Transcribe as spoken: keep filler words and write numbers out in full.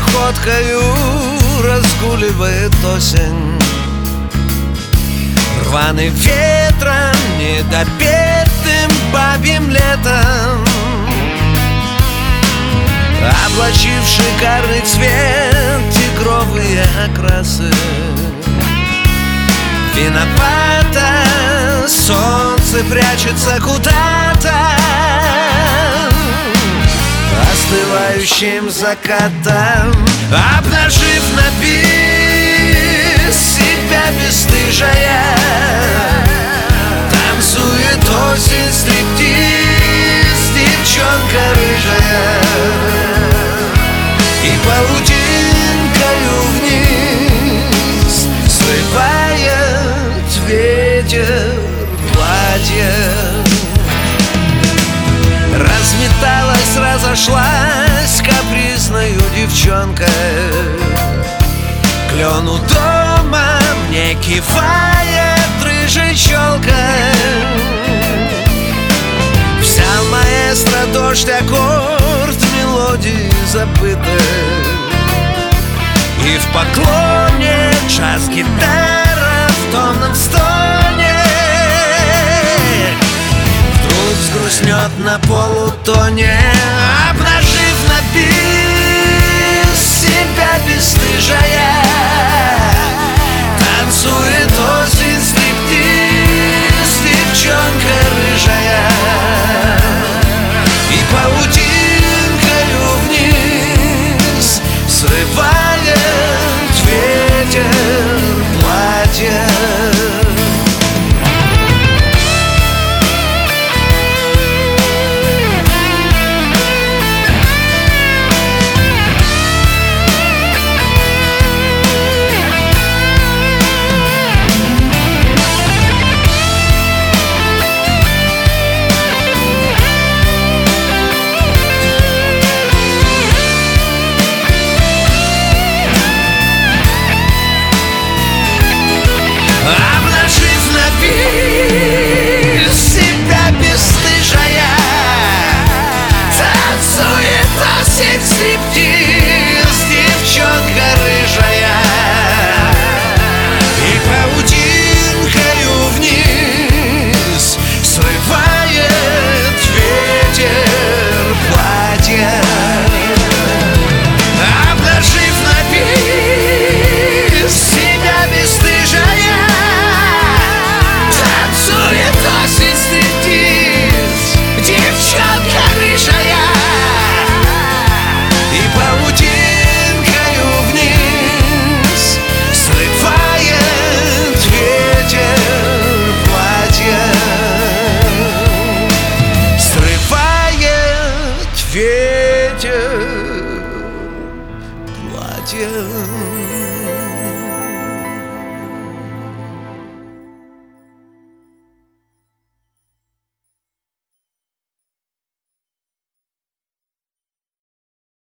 походкою разгуливает осень. Рваным ветром, недопетым бабьим летом, облачив шикарный цвет тигровые окрасы. Виновато солнце прячется куда-то остывающим закатом, обнажив на бис себя бесстыжая. Танцует осень стриптиз, девчонка рыжая, и паутинкою вниз срывает ветер платье. Разметалась, разошлась капризною девчонкой. Клен у дома мне кивает рыжей челкой. Взял маэстро дождь, аккорд мелодии забытой, и в поклоне час гитара в томном стоне вдруг взгрустнет на полутоне, обнажив на бис себя бесстыжая. Танцует осень стриптиз, девчонка рыжая, и паутинкою вниз срывает ветер платье. Обнажив на бис себя бесстыжая. Танцует осень стриптиз, девчонка рыжая, и паутинкою вниз срывает ветер платье. Обнажив на бис себя бесстыжая. Танцует осень стриптиз, девчонка рыжая, и паутинкою вниз срывает ветер платье. Срывает ветер платье.